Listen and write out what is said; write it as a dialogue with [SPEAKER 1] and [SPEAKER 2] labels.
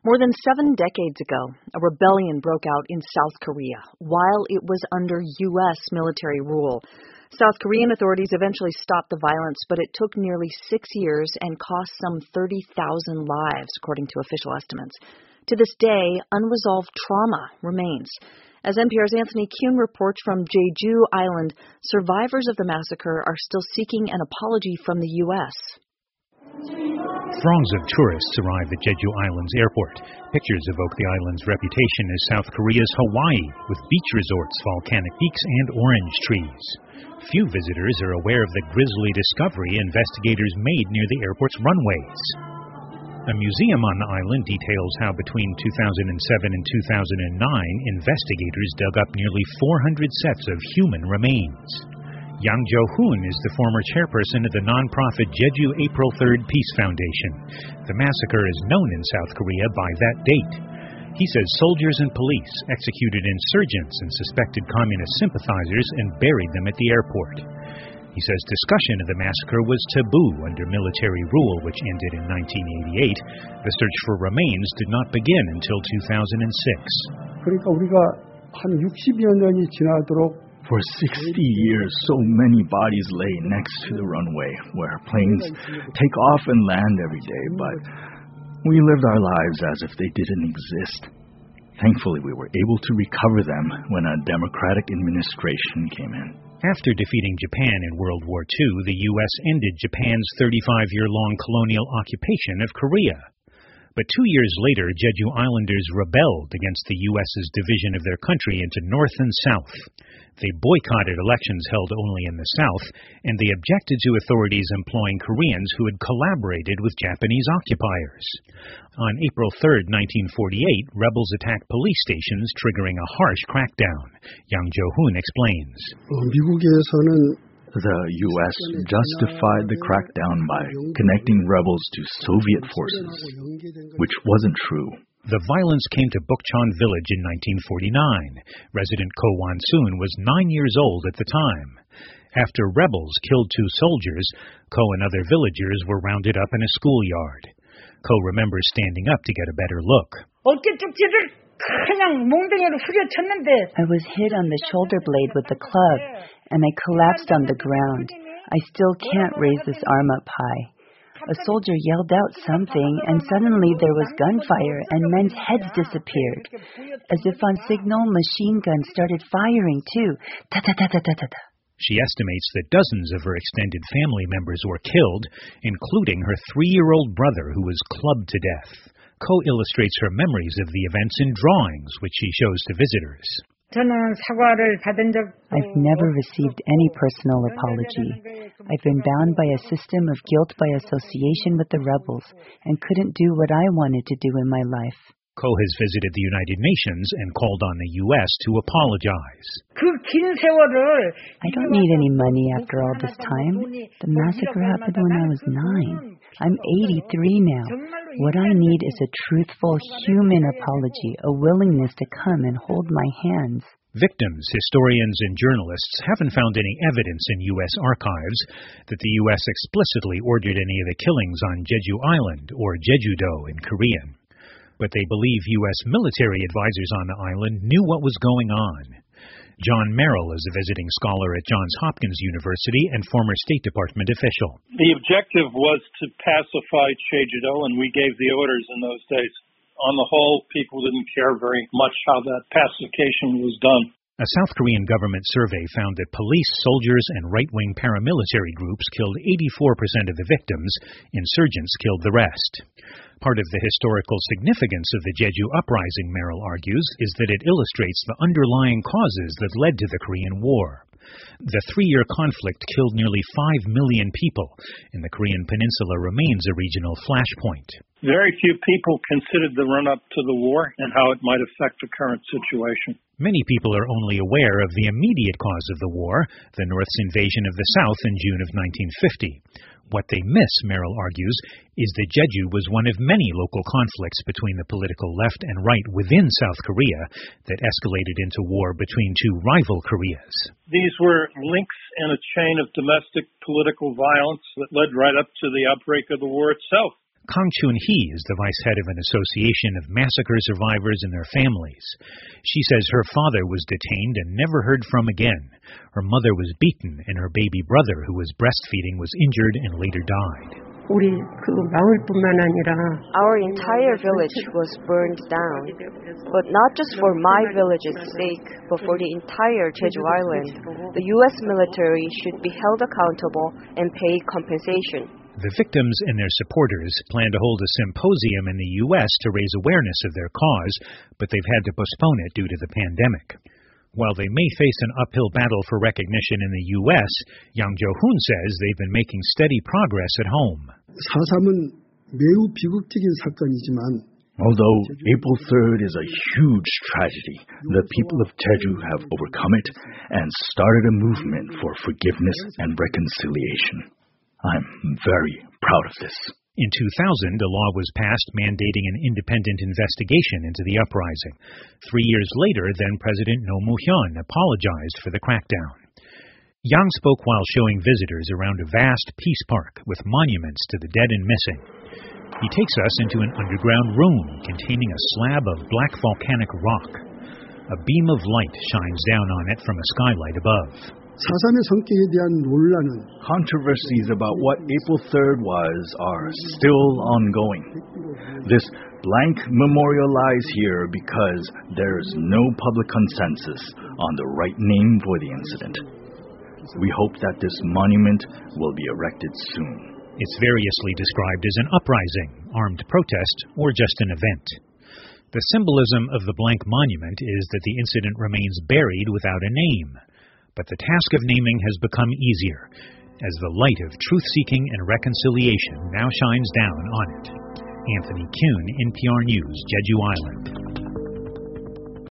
[SPEAKER 1] More than 7 decades ago, a rebellion broke out in South Korea while it was under U.S. military rule. South Korean authorities eventually stopped the violence, but it took nearly 6 years and cost some 30,000 lives, according to official estimates. To this day, unresolved trauma remains. As NPR's Anthony Kuhn reports from Jeju Island, survivors of the massacre are still seeking an apology from the U.S.
[SPEAKER 2] Throngs of tourists arrive at Jeju Island's airport. Pictures evoke the island's reputation as South Korea's Hawaii, with beach resorts, volcanic peaks, and orange trees. Few visitors are aware of the grisly discovery investigators made near the airport's runways. A museum on the island details how between 2007 and 2009, investigators dug up nearly 400 sets of human remains. Yang Jo-hoon is the former chairperson of the nonprofit Jeju April 3rd Peace Foundation. The massacre is known in South Korea by that date. He says soldiers and police executed insurgents and suspected communist sympathizers and buried them at the airport. He says discussion of the massacre was taboo under military rule, which ended in 1988. The search for remains did not begin until 2006.
[SPEAKER 3] 그러니까 우리가 한 60여 년이 지나도록
[SPEAKER 4] For 60 years, so many bodies lay next to the runway, where planes take off and land every day, but we lived our lives as if they didn't exist. Thankfully, we were able to recover them when a democratic administration came in.
[SPEAKER 2] After defeating Japan in World War II, the U.S. ended Japan's 35-year-long colonial occupation of Korea. But 2 years later, Jeju Islanders rebelled against the U.S.'s division of their country into North and South. They boycotted elections held only in the South, and they objected to authorities employing Koreans who had collaborated with Japanese occupiers. On April 3, 1948, rebels attacked police stations, triggering a harsh crackdown. Yang Jo-hoon explains.
[SPEAKER 4] The U.S. justified the crackdown by connecting rebels to Soviet forces, which wasn't true.
[SPEAKER 2] The violence came to Bukchon village in 1949. Resident Ko Wan-soon was 9 years old at the time. After rebels killed 2 soldiers, Ko and other villagers were rounded up in a schoolyard. Ko remembers standing up to get a better look.
[SPEAKER 5] I was hit on the shoulder blade with the club, and I collapsed on the ground. I still can't raise this arm up high. A soldier yelled out something, and suddenly there was gunfire, and men's heads disappeared. As if on signal, machine guns started firing too. Ta-ta-ta-ta-ta-ta.
[SPEAKER 2] She estimates that dozens of her extended family members were killed, including her 3-year-old brother who was clubbed to death. Ko illustrates her memories of the events in drawings, which she shows to visitors.
[SPEAKER 5] I've never received any personal apology. I've been bound by a system of guilt by association with the rebels and couldn't do what I wanted to do in my life.
[SPEAKER 2] Ko has visited the United Nations and called on the U.S. to apologize.
[SPEAKER 5] I don't need any money after all this time. The massacre happened when I was 9. I'm 83 now. What I need is a truthful human apology, a willingness to come and hold my hands.
[SPEAKER 2] Victims, historians, and journalists haven't found any evidence in U.S. archives that the U.S. explicitly ordered any of the killings on Jeju Island, or Jeju-do in Korean. But they believe U.S. military advisors on the island knew what was going on. John Merrill is a visiting scholar at Johns Hopkins University and former State Department official.
[SPEAKER 6] The objective was to pacify Jeju-do, and we gave the orders in those days. On the whole, people didn't care very much how that pacification was done.
[SPEAKER 2] A South Korean government survey found that police, soldiers, and right-wing paramilitary groups killed 84% of the victims. Insurgents killed the rest. Part of the historical significance of the Jeju uprising, Merrill argues, is that it illustrates the underlying causes that led to the Korean War. The 3-year conflict killed nearly 5 million people, and the Korean peninsula remains a regional flashpoint.
[SPEAKER 6] Very few people considered the run-up to the war and how it might affect the current situation.
[SPEAKER 2] Many people are only aware of the immediate cause of the war, the North's invasion of the South in June of 1950. What they miss, Merrill argues, is that Jeju was one of many local conflicts between the political left and right within South Korea that escalated into war between 2 rival Koreas.
[SPEAKER 6] These were links in a chain of domestic political violence that led right up to the outbreak of the war itself.
[SPEAKER 2] Kang Chun-hee is the vice head of an association of massacre survivors and their families. She says her father was detained and never heard from again. Her mother was beaten, and her baby brother, who was breastfeeding, was injured and later died.
[SPEAKER 7] Our entire village was burned down, but not just for my village's sake, but for the entire Jeju Island. The U.S. military should be held accountable and pay compensation.
[SPEAKER 2] The victims and their supporters plan to hold a symposium in the U.S. to raise awareness of their cause, but they've had to postpone it due to the pandemic. While they may face an uphill battle for recognition in the U.S., Yang Jo-hoon says they've been making steady progress at home.
[SPEAKER 3] 4.3은 매우 비극적인 사건이지만
[SPEAKER 4] Although April 3rd is a huge tragedy, the people of Jeju have overcome it and started a movement for forgiveness and reconciliation. I'm very proud of this.
[SPEAKER 2] In 2000, a law was passed mandating an independent investigation into the uprising. 3 years later, then-President Roh Moo-hyun apologized for the crackdown. Yang spoke while showing visitors around a vast peace park with monuments to the dead and missing. He takes us into an underground room containing a slab of black volcanic rock. A beam of light shines down on it from a skylight above.
[SPEAKER 3] 4.3의 성격에 대한 논란은
[SPEAKER 4] Controversies about what April 3rd was are still ongoing. This blank memorial lies here because there's no public consensus on the right name for the incident. We hope that this monument will be erected soon.
[SPEAKER 2] It's variously described as an uprising, armed protest, or just an event. The symbolism of the blank monument is that the incident remains buried without a name. But the task of naming has become easier, as the light of truth-seeking and reconciliation now shines down on it. Anthony Kuhn, NPR News, Jeju Island.